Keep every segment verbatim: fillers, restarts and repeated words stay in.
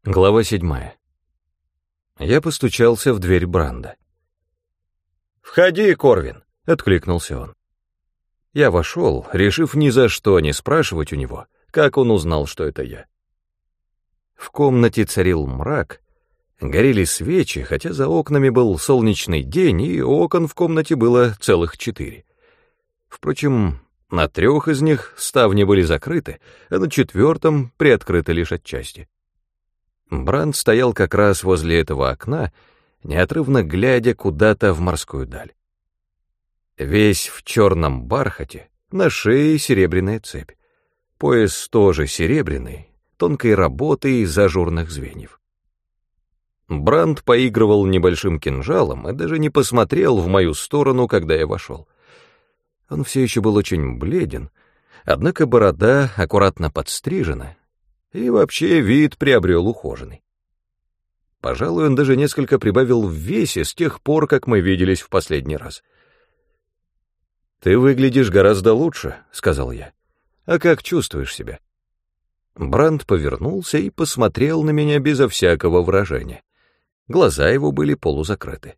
Глава седьмая. Я постучался в дверь Бранда. «Входи, Корвин!» — откликнулся он. Я вошел, решив ни за что не спрашивать у него, как он узнал, что это я. В комнате царил мрак, горели свечи, хотя за окнами был солнечный день, и окон в комнате было целых четыре. Впрочем, на трех из них ставни были закрыты, а на четвертом приоткрыты лишь отчасти. Бранд стоял как раз возле этого окна, неотрывно глядя куда-то в морскую даль. Весь в черном бархате, на шее серебряная цепь. Пояс тоже серебряный, тонкой работы из ажурных звеньев. Бранд поигрывал небольшим кинжалом и даже не посмотрел в мою сторону, когда я вошел. Он все еще был очень бледен, однако борода аккуратно подстрижена, и вообще вид приобрел ухоженный. Пожалуй, он даже несколько прибавил в весе с тех пор, как мы виделись в последний раз. «Ты выглядишь гораздо лучше», — сказал я. «А как чувствуешь себя?» Бранд повернулся и посмотрел на меня безо всякого выражения. Глаза его были полузакрыты.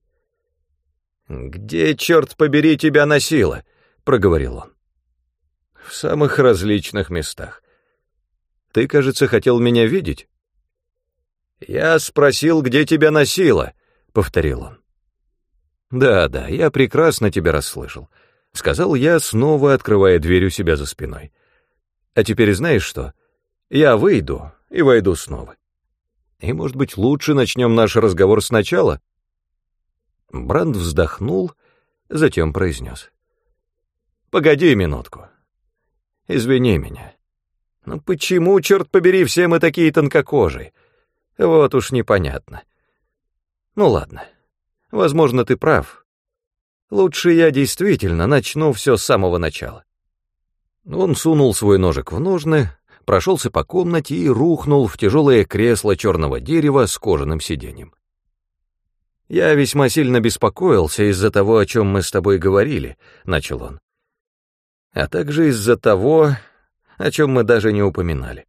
«Где, черт побери, тебя носило?» — проговорил он. «В самых различных местах. Ты, кажется, хотел меня видеть?» «Я спросил, где тебя носило», — повторил он. «Да, да, я прекрасно тебя расслышал», — сказал я, снова открывая дверь у себя за спиной. «А теперь знаешь что? Я выйду и войду снова. И, может быть, лучше начнем наш разговор сначала?» Бранд вздохнул, затем произнес. «Погоди минутку. Извини меня. Ну почему, черт побери, все мы такие тонкокожие? Вот уж непонятно. Ну ладно, возможно, ты прав. Лучше я действительно начну все с самого начала». Он сунул свой ножик в ножны, прошелся по комнате и рухнул в тяжелое кресло черного дерева с кожаным сиденьем. «Я весьма сильно беспокоился из-за того, о чем мы с тобой говорили», — начал он, «а также из-за того, о чем мы даже не упоминали.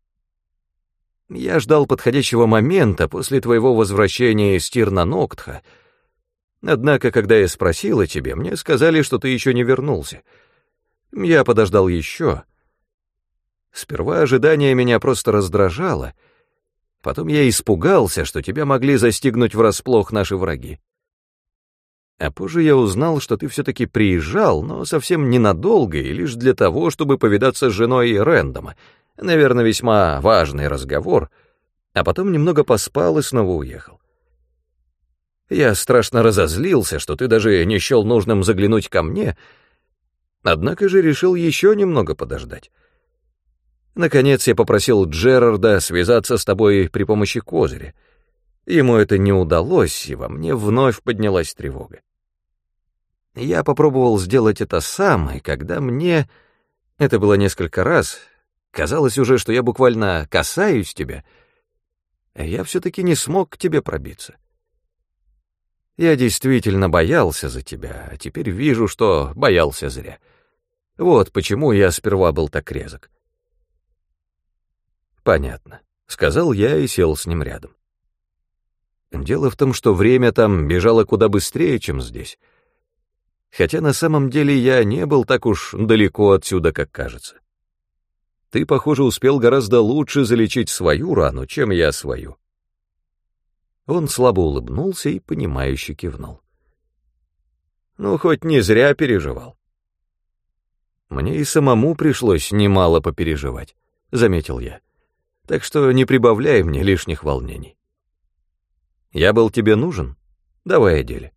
Я ждал подходящего момента после твоего возвращения из Тирна-Ноктха, однако, когда я спросил о тебе, мне сказали, что ты еще не вернулся. Я подождал еще. Сперва ожидание меня просто раздражало, потом я испугался, что тебя могли застигнуть врасплох наши враги. А позже я узнал, что ты все-таки приезжал, но совсем ненадолго и лишь для того, чтобы повидаться с женой Рэндома. Наверное, весьма важный разговор, а потом немного поспал и снова уехал. Я страшно разозлился, что ты даже не счел нужным заглянуть ко мне, однако же решил еще немного подождать. Наконец я попросил Джерарда связаться с тобой при помощи козыря. Ему это не удалось, и во мне вновь поднялась тревога. Я попробовал сделать это сам, и когда мне, это было несколько раз, казалось уже, что я буквально касаюсь тебя, я все-таки не смог к тебе пробиться. Я действительно боялся за тебя, а теперь вижу, что боялся зря. Вот почему я сперва был так резок. «Понятно», — сказал я и сел с ним рядом. Дело в том, что время там бежало куда быстрее, чем здесь. Хотя на самом деле я не был так уж далеко отсюда, как кажется. Ты, похоже, успел гораздо лучше залечить свою рану, чем я свою. Он слабо улыбнулся и понимающе кивнул. Ну, хоть не зря переживал. Мне и самому пришлось немало попереживать, заметил я. Так что не прибавляй мне лишних волнений. Я был тебе нужен? Давай о деле.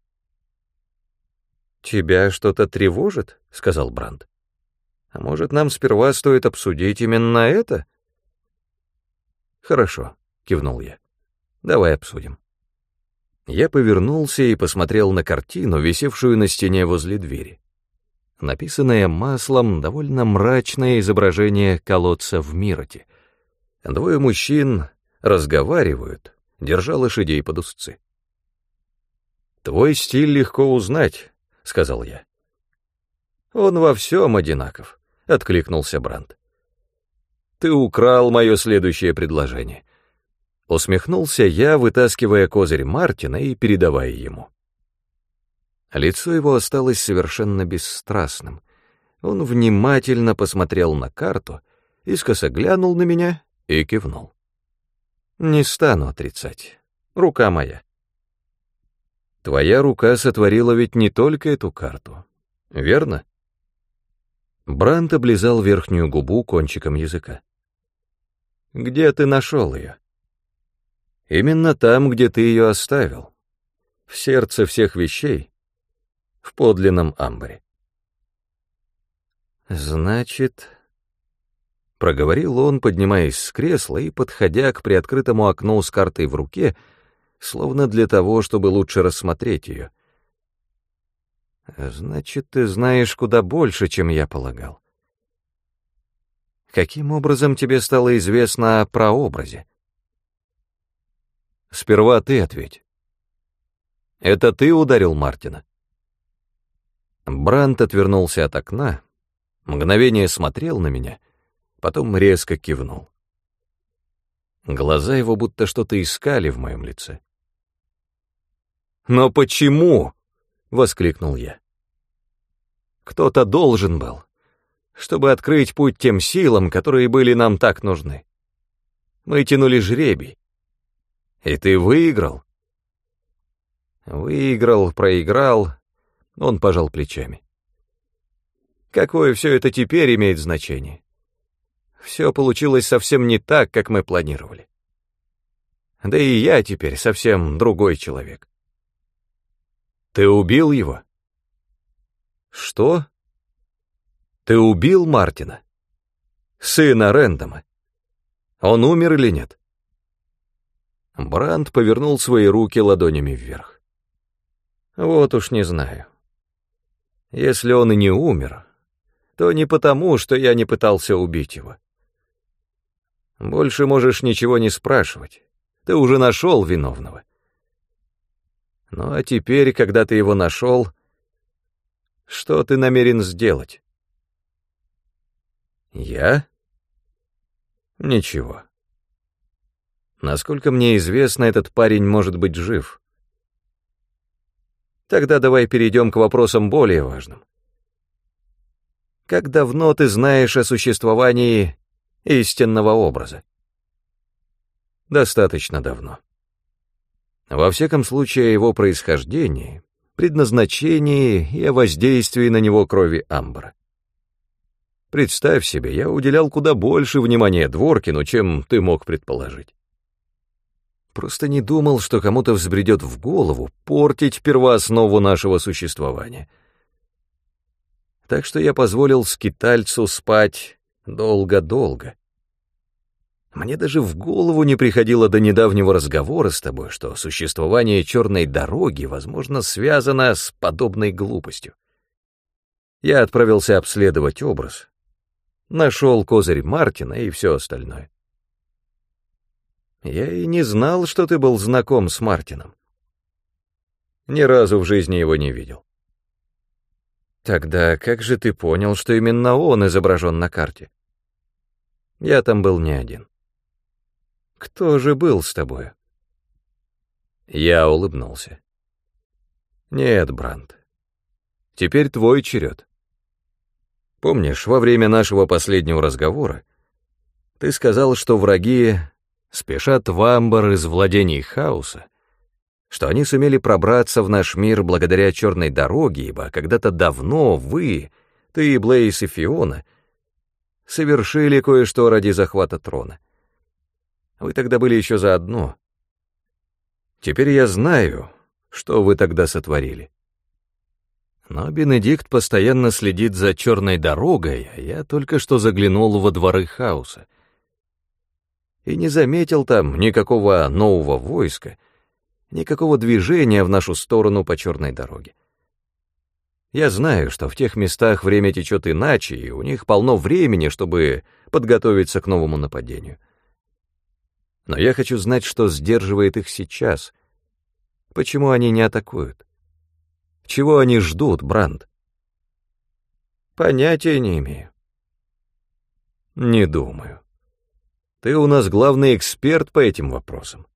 «Тебя что-то тревожит?» — сказал Бранд. «А может, нам сперва стоит обсудить именно это?» «Хорошо», — кивнул я. «Давай обсудим». Я повернулся и посмотрел на картину, висевшую на стене возле двери. Написанное маслом довольно мрачное изображение колодца в Мироте. Двое мужчин разговаривают, держа лошадей под узцы. «Твой стиль легко узнать», — сказал я. «Он во всем одинаков», — откликнулся Бранд. «Ты украл мое следующее предложение. Усмехнулся я, вытаскивая козырь Мартина и передавая ему. Лицо его осталось совершенно бесстрастным. Он внимательно посмотрел на карту, искоса глянул на меня и кивнул. «Не стану отрицать. Рука моя». «Твоя рука сотворила ведь не только эту карту, верно?» Брандт облизал верхнюю губу кончиком языка. «Где ты нашел ее?» «Именно там, где ты ее оставил. В сердце всех вещей, в подлинном амбаре». «Значит...» — проговорил он, поднимаясь с кресла и подходя к приоткрытому окну с картой в руке, словно для того, чтобы лучше рассмотреть ее. «Значит, ты знаешь куда больше, чем я полагал. Каким образом тебе стало известно о прообразе?» «Сперва ты ответь. Это ты ударил Мартина?» Брандт отвернулся от окна, мгновение смотрел на меня, потом резко кивнул. Глаза его будто что-то искали в моем лице. «Но почему?» — воскликнул я. «Кто-то должен был, чтобы открыть путь тем силам, которые были нам так нужны. Мы тянули жребий. И ты выиграл?» «Выиграл, проиграл», — он пожал плечами. «Какое все это теперь имеет значение? Все получилось совсем не так, как мы планировали. Да и я теперь совсем другой человек». «Ты убил его?» «Что? Ты убил Мартина? Сына Рэндома? Он умер или нет?» Брандт повернул свои руки ладонями вверх. «Вот уж не знаю. Если он и не умер, то не потому, что я не пытался убить его. Больше можешь ничего не спрашивать. Ты уже нашел виновного. Ну а теперь, когда ты его нашел, что ты намерен сделать?» «Я? Ничего. Насколько мне известно, этот парень может быть жив. Тогда давай перейдем к вопросам более важным. Как давно ты знаешь о существовании истинного образа?» «Достаточно давно. Во всяком случае, о его происхождении, предназначении и о воздействии на него крови амбара. Представь себе, я уделял куда больше внимания Дворкину, чем ты мог предположить. Просто не думал, что кому-то взбредет в голову портить первооснову нашего существования. Так что я позволил скитальцу спать долго-долго. Мне даже в голову не приходило до недавнего разговора с тобой, что существование черной дороги, возможно, связано с подобной глупостью. Я отправился обследовать образ, нашел козырь Мартина и все остальное. Я и не знал, что ты был знаком с Мартином. Ни разу в жизни его не видел. Тогда как же ты понял, что именно он изображен на карте? Я там был не один. Кто же был с тобой? Я улыбнулся. Нет, Брандт, теперь твой черед. Помнишь, во время нашего последнего разговора ты сказал, что враги спешат в амбар из владений хаоса, что они сумели пробраться в наш мир благодаря черной дороге, ибо когда-то давно вы, ты, Блейз и Фиона, совершили кое-что ради захвата трона. Вы тогда были еще заодно. Теперь я знаю, что вы тогда сотворили. Но Бенедикт постоянно следит за черной дорогой, а я только что заглянул во дворы хаоса и не заметил там никакого нового войска, никакого движения в нашу сторону по черной дороге. Я знаю, что в тех местах время течет иначе, и у них полно времени, чтобы подготовиться к новому нападению. Но я хочу знать, что сдерживает их сейчас. Почему они не атакуют? Чего они ждут, Брандт? Понятия не имею. Не думаю. Ты у нас главный эксперт по этим вопросам.